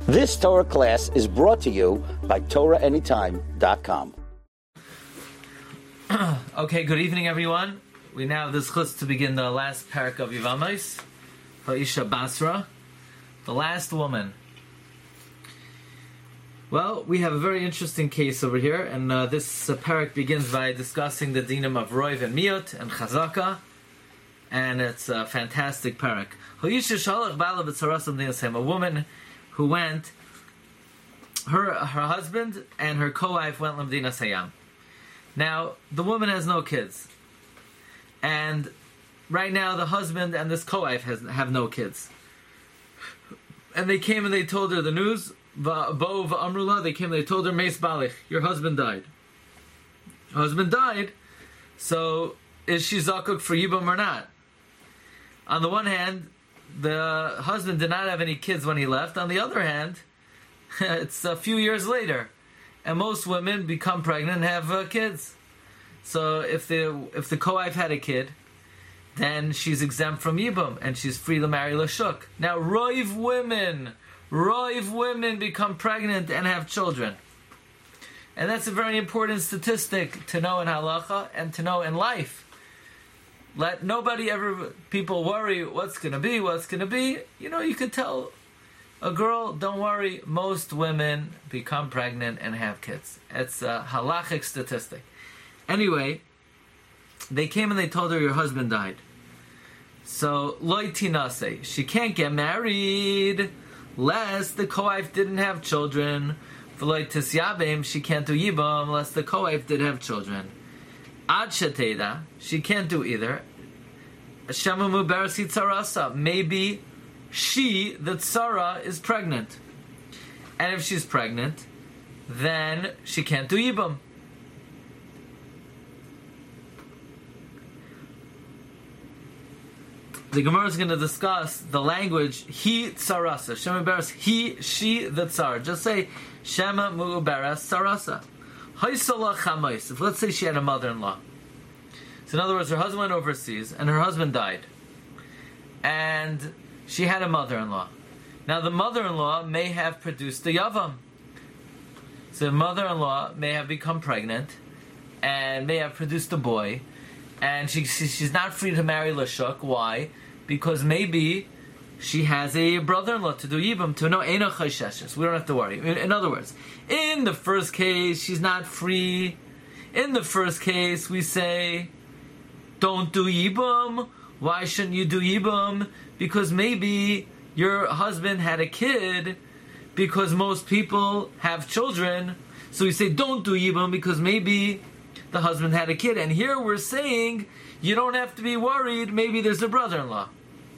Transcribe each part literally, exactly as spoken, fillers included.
This Torah class is brought to you by Torah Anytime dot com. Okay, good evening, everyone. We now have this chus to begin the last parak of Yevamos, Ha'isha Basra, the last woman. Well, we have a very interesting case over here, and uh, this uh, parak begins by discussing the dinam of Roiv and Miot and Chazaka, and it's a fantastic parak. Ha'isha Shalach Ba'ala B'tzarasam Dinasem, a woman who went, her her husband and her co-wife went L'Mdina Sayam. Now, the woman has no kids. And right now, the husband and this co-wife has, have no kids. And they came and they told her the news. Bo v'amrula, they came and they told her, Meis Balich, your husband died. Her husband died, so is she zakuk for Yibam or not? On the one hand, the husband did not have any kids when he left. On the other hand, it's a few years later, and most women become pregnant and have uh, kids. So if the if the co-wife had a kid, then she's exempt from Yibum and she's free to marry Lashuk. Now, Roiv women, Roiv women become pregnant and have children, and that's a very important statistic to know in halacha and to know in life. Let nobody ever, people worry what's going to be, what's going to be. You know, you could tell a girl, don't worry, most women become pregnant and have kids. It's a halachic statistic. Anyway, they came and they told her your husband died. So, loy tinase, she can't get married, lest the co-wife didn't have children. V'loy tisyabim, she can't do yibam, unless the co-wife did have children. Ad sheteda, she can't do either. Shemamu berasi tzarasa, maybe she, the tzara, is pregnant. And if she's pregnant, then she can't do yibam. The Gemara is going to discuss the language he tzarasa. Shema beras he, she, the tzar. Just say Shema mu beras tzarasa. Haisala chamais. If let's say she had a mother-in-law. So in other words, her husband went overseas and her husband died, and she had a mother-in-law. Now the mother-in-law may have produced a yavam. So the mother-in-law may have become pregnant and may have produced a boy, and she, she she's not free to marry Lashuk. Why? Because maybe she has a brother-in-law to do yibam to no ena chaysheshes. We don't have to worry. In, in other words, in the first case, she's not free. In the first case, we say, don't do yibam. Why shouldn't you do yibam? Because maybe your husband had a kid, because most people have children. So we say, don't do yibam, because maybe the husband had a kid. And here we're saying, you don't have to be worried, maybe there's a brother-in-law.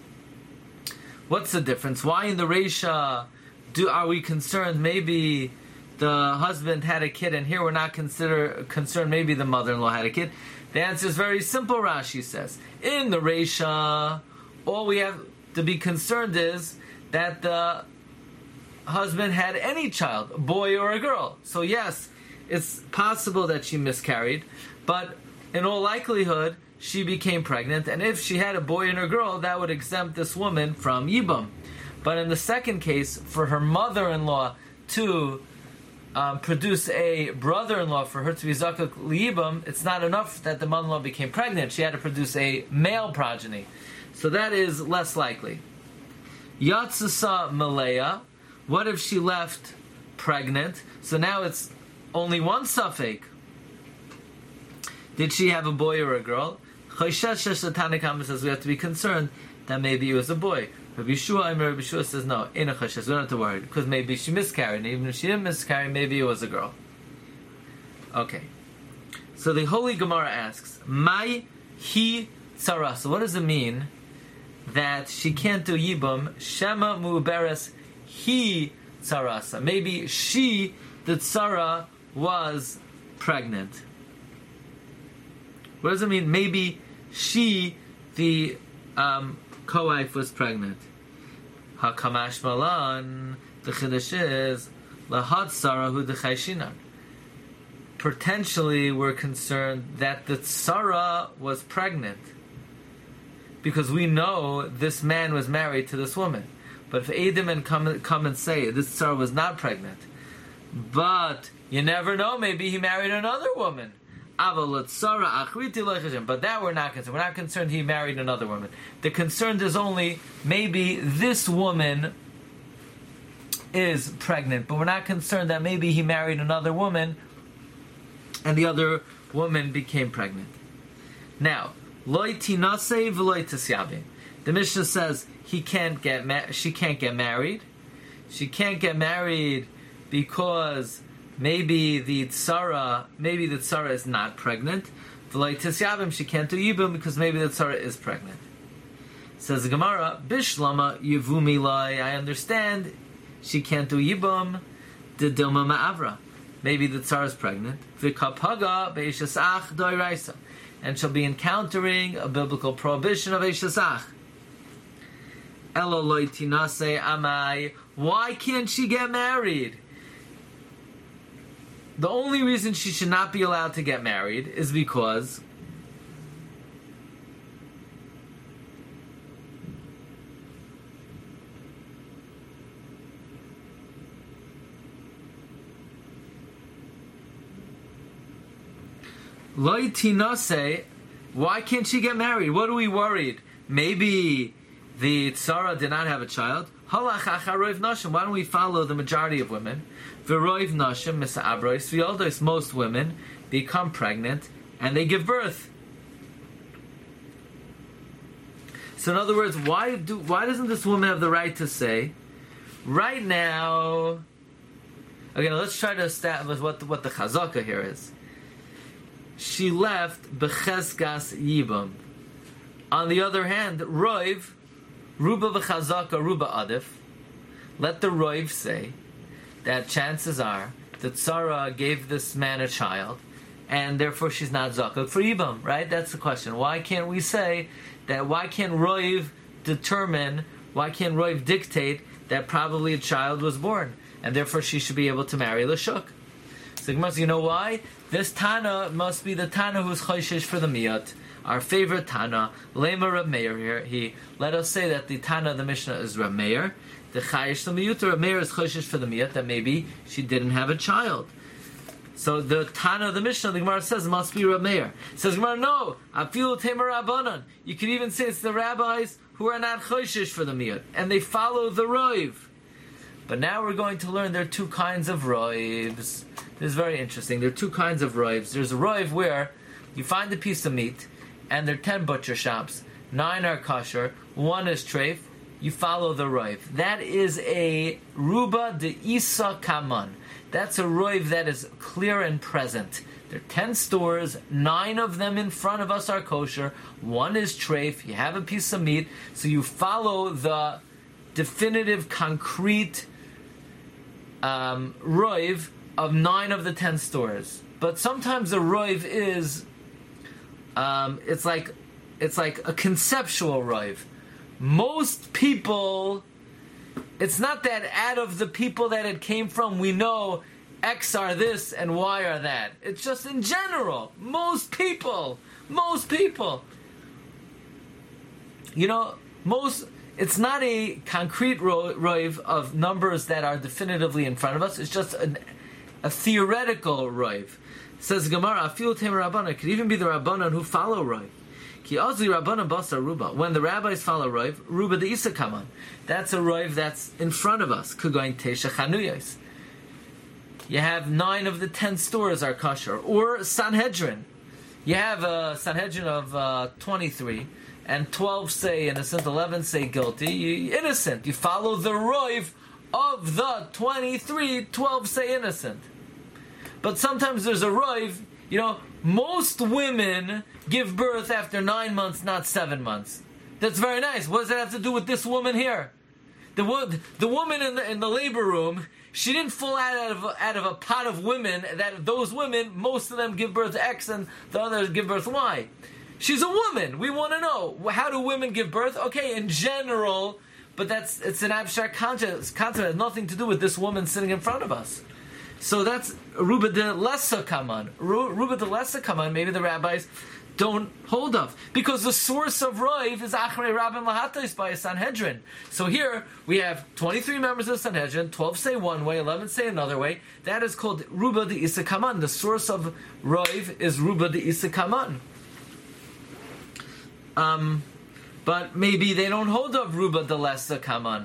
What's the difference? Why in the Reisha do are we concerned maybe the husband had a kid, and here we're not consider concerned maybe the mother-in-law had a kid? The answer is very simple, Rashi says. In the Reisha, all we have to be concerned is that the husband had any child, a boy or a girl. So yes, it's possible that she miscarried, but in all likelihood, she became pregnant, and if she had a boy and a girl, that would exempt this woman from Yibam. But in the second case, for her mother-in-law to um, produce a brother-in-law, for her to be Zakuk Yibam, it's not enough that the mother-in-law became pregnant. She had to produce a male progeny. So that is less likely. Yatsasa Malaya, what if she left pregnant? So now it's only one suffix. Did she have a boy or a girl? Tanakama says we have to be concerned that maybe it was a boy. Rabbi Yeshua, Rabbi Yeshua says no, in a chashes, we don't have to worry, because maybe she miscarried, and even if she didn't miscarry, maybe it was a girl. Okay. So the Holy Gemara asks, Mai hi tzara. So what does it mean that she can't do yibum? Shema mu'beres hi tzarasa. Maybe she, the tzara, was pregnant. What does it mean? Maybe she, the um, co-wife, was pregnant. Hakamash malan, the chiddush is lahad tzara hu dechayshinan. Potentially, we're concerned that the tzara was pregnant, because we know this man was married to this woman. But if Edom and come, come and say this tzara was not pregnant, but you never know, maybe he married another woman. But that we're not concerned. We're not concerned he married another woman. The concern is only maybe this woman is pregnant, but we're not concerned that maybe he married another woman and the other woman became pregnant. Now, loy tinasei v'loy tisyabe. The Mishnah says he can't get ma- she can't get married. She can't get married because maybe the tzara, maybe the tzara is not pregnant. V'loy tisyabim, she can't do yibum because maybe the tzara is pregnant. Says the Gemara, Bishlama yivumi lai. I understand she can't do yibum. The dilma ma'avra. Maybe the tzara is pregnant. V'kapaga be'ishasach doiraisa, and she'll be encountering a biblical prohibition of ishasach. Elo loy tinase amai. Why can't she get married? The only reason she should not be allowed to get married is because Loi tinase, why can't she get married? What are we worried? Maybe the tzara did not have a child. Halach acharoiv nashim. Why don't we follow the majority of women? V'roiv nashim misa'abrois v'yoldos. Most women become pregnant and they give birth. So in other words, why do why doesn't this woman have the right to say, right now? Okay, let's try to establish what the, what the chazaka here is. She left becheskas yibam. On the other hand, roiv, ruba v'chazaka, ruba adif. Let the roiv say that chances are that Sarah gave this man a child, and therefore she's not zakah for yibam. Right? That's the question. Why can't we say that? Why can't roiv determine? Why can't roiv dictate that probably a child was born, and therefore she should be able to marry Lashuk? So you know why? This Tana must be the Tana who's choishish for the miyat. Our favorite Tana, Lema Reb Meir here. He let us say that the Tana of the Mishnah is Reb Meir. The Chayish the Miyut, Reb Meir is choishish for the miyat, that maybe she didn't have a child. So the Tana of the Mishnah, the Gemara says, must be Reb Meir. Says Gemara, no, Afilu Temer Rabbanan. You could even say it's the rabbis who are not choishish for the miyat, and they follow the roiv. But now we're going to learn there are two kinds of roivs. This is very interesting. There are two kinds of roivs. There's a roiv where you find a piece of meat, and there are ten butcher shops. Nine are kosher, one is treif. You follow the roiv. That is a ruba de isa kaman. That's a roiv that is clear and present. There are ten stores, nine of them in front of us are kosher, one is treif. You have a piece of meat, so you follow the definitive, concrete um, roiv of nine of the ten stores. But sometimes a roiv is, um, it's like, it's like a conceptual roiv. Most people, it's not that out of the people that it came from, we know X are this and Y are that. It's just in general. Most people, most people. You know, most, it's not a concrete ro- roiv of numbers that are definitively in front of us. It's just an a theoretical roiv. Says Gemara, Afilu Temer Rabbanan, could even be the Rabbanan who follow roiv. Ki azli Rabbanan basa ruba. When the rabbis follow roiv, ruba de isa kaman. That's a roiv that's in front of us. Kugoin teisha chanuyos. You have nine of the ten stores are kosher. Or Sanhedrin. You have a Sanhedrin of uh, twenty-three, and twelve say innocent, eleven say guilty. You innocent. You follow the roiv of the twenty-three, twelve say innocent. But sometimes there's a roiv, you know, most women give birth after nine months, not seven months. That's very nice. What does that have to do with this woman here? The wo- the woman in the in the labor room, she didn't fall out of out of a pot of women. That those women, most of them give birth X, and the others give birth Y. She's a woman. We want to know, how do women give birth? Okay, in general, but that's it's an abstract concept. Concept has nothing to do with this woman sitting in front of us. So that's Ruba de Lessa Kaman. Ruba de Lessa Kaman, maybe the rabbis don't hold of, because the source of Roiv is Achrei Rabban Lahatais by a Sanhedrin. So here we have twenty-three members of the Sanhedrin, twelve say one way, eleven say another way. That is called Ruba de Isakaman. The source of Roiv is Ruba de Isakaman. Um, but maybe they don't hold of Ruba de Lesa Kaman.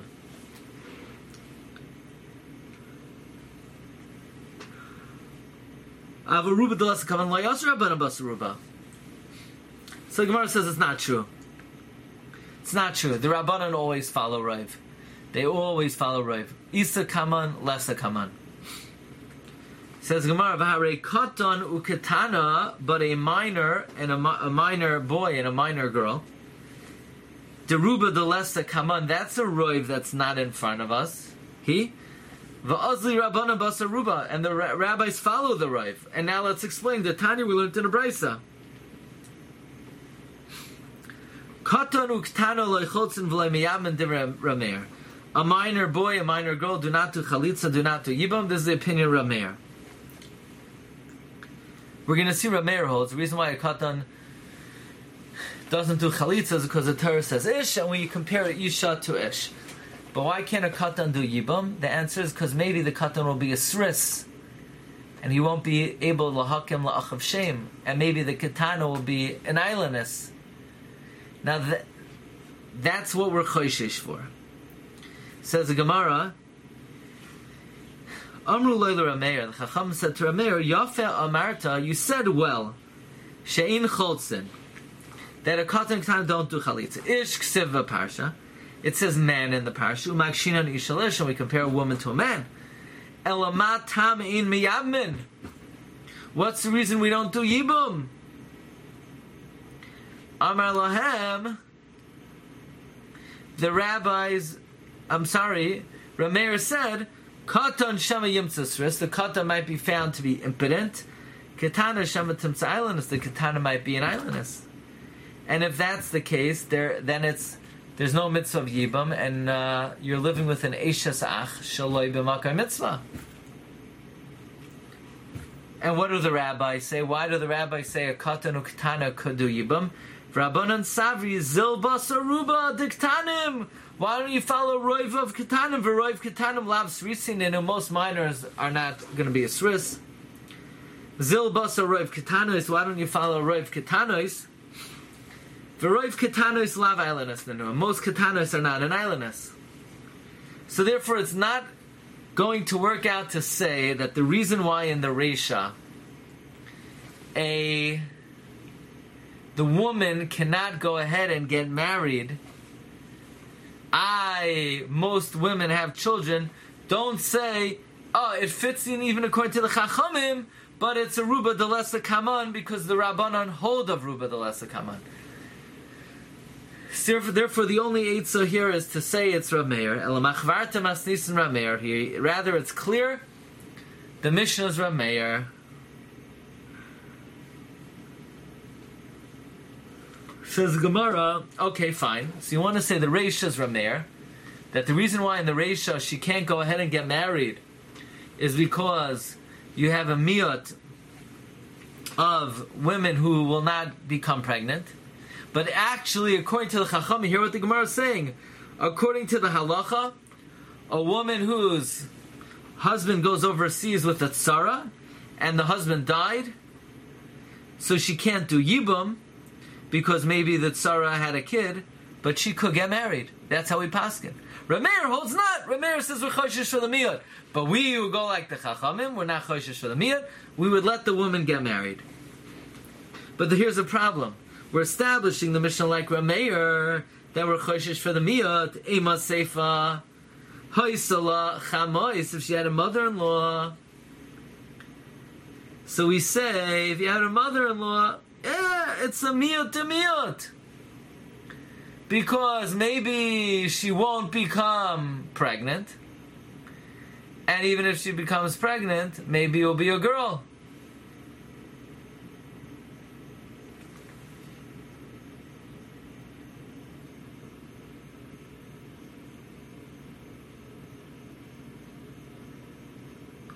Ruba de Lesa Kaman Lo Yasser Rabbanan Bas Ruba. So the Gemara says it's not true. It's not true. The Rabbanan always follow Roiv. They always follow Roiv. Isa Kaman, Lesa Kaman. Says Gemara, V'harei Katan uketana, but a minor and a, a minor boy and a minor girl. Deruba de Lesa Kaman, that's a Roiv that's not in front of us. He. V'azli Rabbanan Basa Ruba, and the ra- rabbis follow the Roiv. And now let's explain. The Tanya we learned in the Brisa. A minor boy, a minor girl, do not do chalitza, do not do yibam. This is the opinion of Rameir. We're going to see Rameir holds. The reason why a katan doesn't do chalitza is because the Torah says ish, and when you compare isha to ish. But why can't a katan do yibam? The answer is because maybe the katan will be a sris, and he won't be able to lahakim la'achav shem, and maybe the katana will be an islandess. Now that, that's what we're choishish for. Says the Gemara, Amru Leila Rameir, the Chacham said to Rameir, Yafe Amarta, you said well, She'in Cholzin, that a katan katan don't do chalitza. Ish ksiv parsha. It says man in the parsha. Umakshinan ishalish, and we compare a woman to a man. Elamat tam in miyabmin. What's the reason we don't do yibum? Amar Lahem, the rabbis, I'm sorry, Rameir said, Katan Shema Yimtzasris, the Katan might be found to be impotent. Katana Shema Timtza Islandess, the Katana might be an islandess. And if that's the case, there then it's there's no mitzvah of Yibam, and uh, you're living with an Eishes Ach, Shaloi B'Makar Mitzvah. And what do the rabbis say? Why do the rabbis say a Katan or Katana could do Yibam? Rabbanan Savri Zilbas Aruba Diktanim. Why don't you follow Roiv of Katanim? V'Roiv Katanim Lav Srisin, and most minors are not going to be a Sris. Zilbas Roiv Katanos. Why don't you follow Roiv Katanos? V'Roiv Katanos Lav Islandess. Most Katanos are not an islandess. So therefore, it's not going to work out to say that the reason why in the Reisha a the woman cannot go ahead and get married. I, most women have children. Don't say, oh, it fits in even according to the Chachamim, but it's a Ruba de Lesa Kaman because the Rabbanan hold of Ruba de Lesa Kaman. Therefore, the only eitzah here is to say it's Rameir. Elamachvarta masnisin Rameir here. Rather, it's clear. The Mishnah is Rameir. Says Gemara, okay, fine. So you want to say the Reisha is Rameir, that the reason why in the Reisha she can't go ahead and get married is because you have a miyot of women who will not become pregnant. But actually, according to the Chacham, hear what the Gemara is saying. According to the Halacha, a woman whose husband goes overseas with a tzara, and the husband died, so she can't do Yibum, because maybe the tzara had a kid, but she could get married. That's how we paskin. Rameir holds not. Rameir says we're choshesh for the miyot. But we who go like the Chachamim, we're not choshesh for the miyot. We would let the woman get married. But the, here's the problem. We're establishing the Mishnah like Rameir, that we're choshesh for the miyot. Ema seifa, hoysala chamois, if she had a mother-in-law. So we say, if you had a mother-in-law, yeah, it's a miyot to miyot. Because maybe she won't become pregnant. And even if she becomes pregnant, maybe it'll be a girl.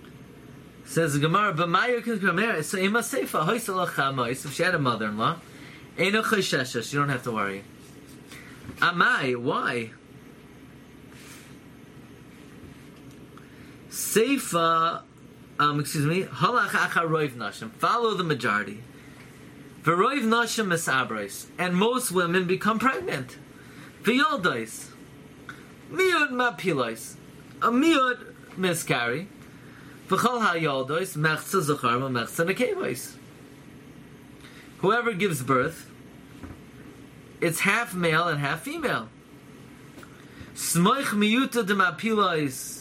Says the Gemara, but Maya can come here. So Ima Seifa, Hoysala Chamois, if she had a mother-in-law, Eino chayshesh. You don't have to worry. Amai, why? Seifa, um, excuse me, halach achar roiv nashim. Follow the majority. V'roiv nashim misabros, and most women become pregnant. V'yoldois, miud mapilois, a miud miscarry. V'chol ha'yoldois mechza zachar v'mechza nekevois. Whoever gives birth, it's half male and half female. Smoich miyuta de mapilois.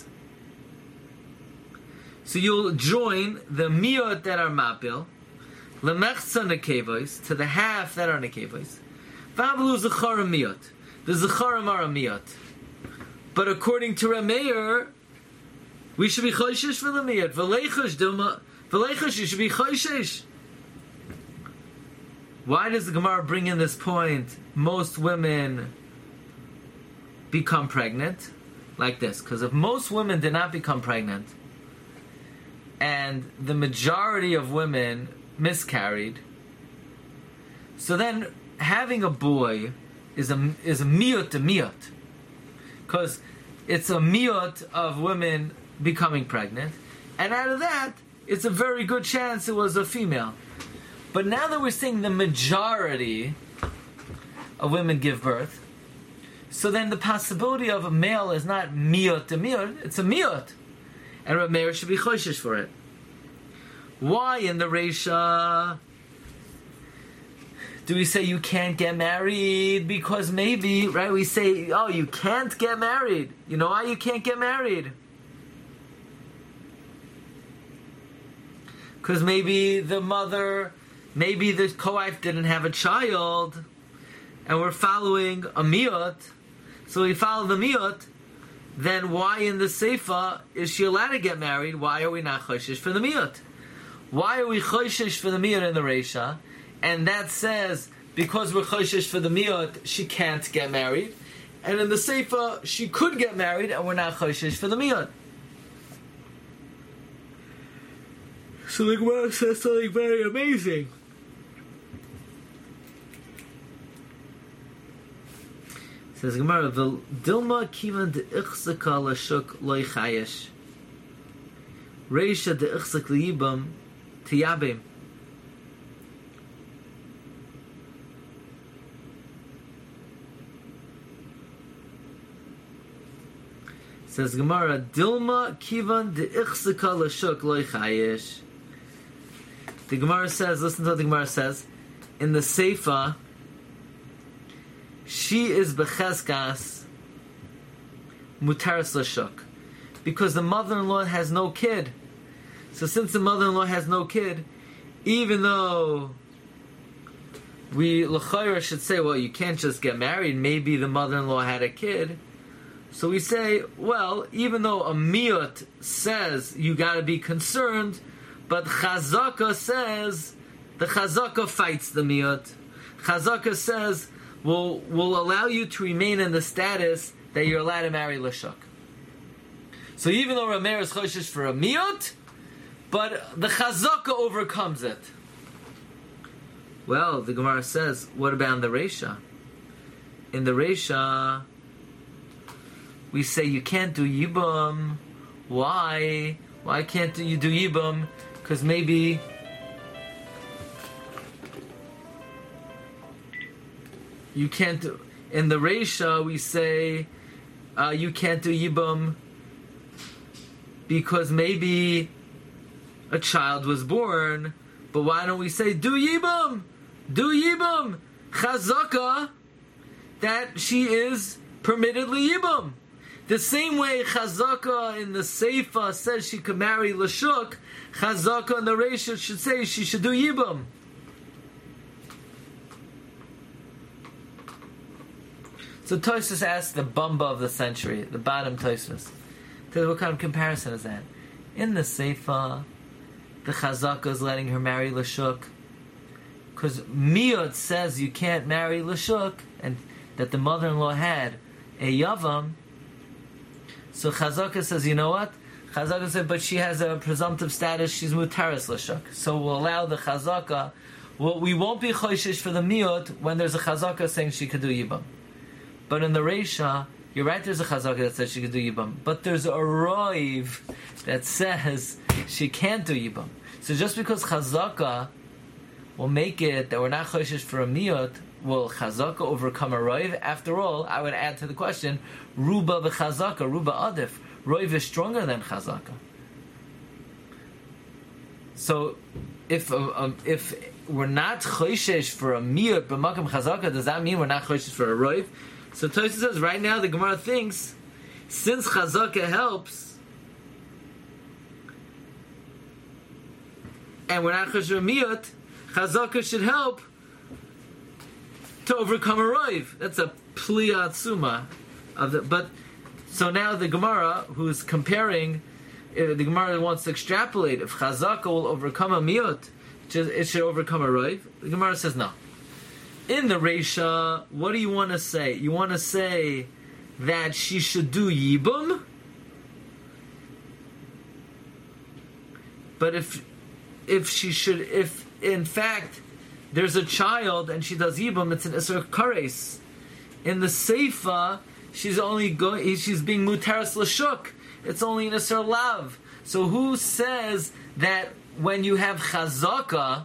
So you'll join the miot that are mapil, lemechza nekevois, to the half that are nekevois. V'avlu zachara miot. The zacharim are a miot. But according to Rameir, we should be choishish for the miot. V'leichash dilma, v'leichash, you should be choishish. Why does the Gemara bring in this point? Most women become pregnant like this. Because if most women did not become pregnant, and the majority of women miscarried, so then having a boy is a is a miut to miut, because it's a miut of women becoming pregnant, and out of that, it's a very good chance it was a female. But now that we're saying the majority of women give birth, so then the possibility of a male is not miut to miut, it's a miut. And Rameir should be choishish for it. Why in the Reisha do we say you can't get married? Because maybe, right, we say, oh, you can't get married. You know why you can't get married? Because maybe the mother, maybe the co-wife didn't have a child, and we're following a miut, so we follow the miut. Then why in the Seifa is she allowed to get married? Why are we not choishish for the miut? Why are we choishish for the miut in the Reisha? And that says, because we're choishish for the miut, she can't get married. And in the Seifa, she could get married, and we're not choishish for the miut. So the Gemara says something very amazing. Says Gemara, Dilma kivan de ichzaka lashuk loy chayesh. Reisha de ichzak liyibam tiyabim. Says Gemara, Dilma kivan de ichzaka lashuk loy chayesh. The Gemara says, listen to what the Gemara says, in the Seifa, she is becheskas mutaris lashuk, because the mother-in-law has no kid. So since the mother-in-law has no kid, even though we l'chayra should say, well, you can't just get married, maybe the mother-in-law had a kid. So we say, well, even though a miut says you got to be concerned, but Chazaka says, the Chazaka fights the miut. Chazaka says, will will allow you to remain in the status that you're allowed to marry Lashuk. So even though Rameir is choshish for a miut, but the Chazaka overcomes it. Well, the Gemara says, what about the Reisha? In the Reisha, we say you can't do Yibam. Why? Why can't you do Yibam? Because maybe you can't do, in the Reisha we say uh, you can't do Yibam because maybe a child was born, but why don't we say do Yibam? Do Yibam! Chazaka that she is permittedly Yibam. The same way Chazaka in the Seifa says she could marry Lashuk, Chazaka in the Reisha should say she should do Yibam. So Tosfos asks the Bumba of the century, the bottom Tosfos, what kind of comparison is that? In the Seifa, the Chazaka is letting her marry Lashuk, because Miot says you can't marry Lashuk, and that the mother-in-law had a Yavam. So Chazaka says, you know what? Chazaka said, but she has a presumptive status, she's mutaris Lashuk. So we'll allow the Chazaka well, we won't be choishish for the miyut when there's a chazaka saying she could do yibam. But in the reisha, you're right, there's a chazaka that says she could do yibam. But there's a roiv that says she can't do yibam. So just because chazaka will make it that we're not choishish for a miyut, will chazaka overcome a roiv? After all, I would add to the question, ruba v'chazaka, ruba adif. Roiv is stronger than chazaka. So, if uh, um, if we're not choishish for a miyut b'makam chazaka, does that mean we're not choishish for a roiv? So Tosfos says right now the Gemara thinks since chazaka helps, and we're not choishish for a miyut, chazaka should help to overcome a roiv. That's a pliat suma of the. But so now the Gemara, who's comparing, uh, the Gemara wants to extrapolate if chazaka will overcome a miyut, it should overcome a roiv. The Gemara says no. In the reisha, what do you want to say? You want to say that she should do yibum, but if if she should, if in fact there's a child and she does yibum, it's an isur kares. In the seifa, she's only going, she's being muteres l'shuk. It's only an isur lav. So who says that when you have chazaka,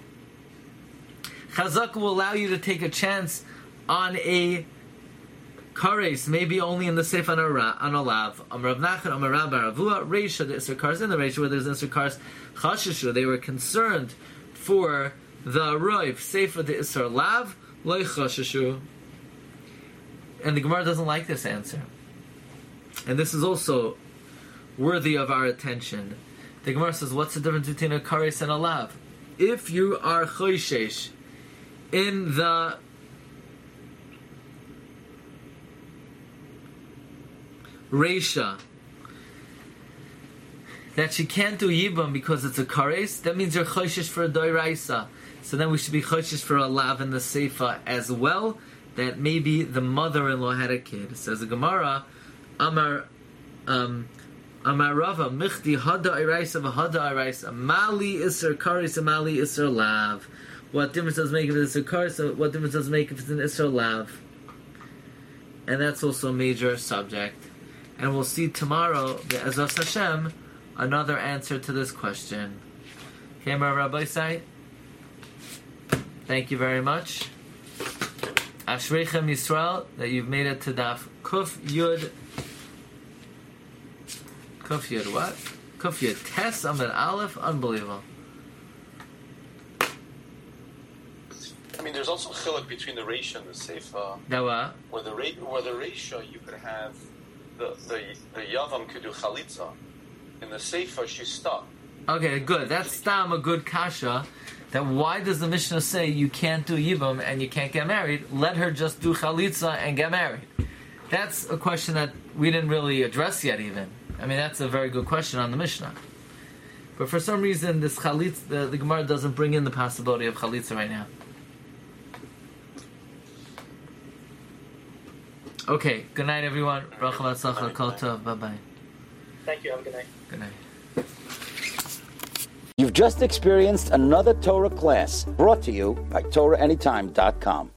chazaka will allow you to take a chance on a kares, maybe only in the seifa on a lav. Amar Rav Nachman, Amar Rav bar Avua, reisha the isur kares, in the reisha where there's an isur kares, chashashu, they were concerned for the roiv, seifa the isur lav, loy chashashu. And the Gemara doesn't like this answer. And this is also worthy of our attention. The Gemara says, what's the difference between a kares and a lav? If you are choishesh in the reisha that she can't do yibam because it's a kares, that means you're choishesh for a doiraisa. So then we should be choishesh for a lav in the seifa as well, that maybe the mother-in-law had a kid. It says the Gemara, Amar um, Amar Rava, Michti hada iraisa v'hada iraisa, Mali isser kares, Mali isser lav. What difference does it make if it's a kares? What difference does it make if it's an isser lav? And that's also a major subject. And we'll see tomorrow, Be'ezras Hashem, another answer to this question. Okay, Amar Rabbi Sai, thank you very much. Ashreichem Yisrael, that you've made it to Daf Kuf Yud. Kuf Yud what? Kuf Yud Tes Amid Aleph. Unbelievable. I mean, there's also a chiluk between the reisha and the seifa. Now what? Where the re- where the reisha you could have the the the yavam could do chalitza. In the seifa she's stuck. Okay, good. That's stam a good kasha. That why does the Mishnah say you can't do yibam and you can't get married? Let her just do chalitza and get married. That's a question that we didn't really address yet even. I mean, that's a very good question on the Mishnah. But for some reason, this chalitza, the, the Gemara doesn't bring in the possibility of chalitza right now. Okay, good night everyone. Bracha v'atzlacha kol tov. Bye-bye. Thank you, have a good night. Good night. You've just experienced another Torah class brought to you by Torah Anytime dot com.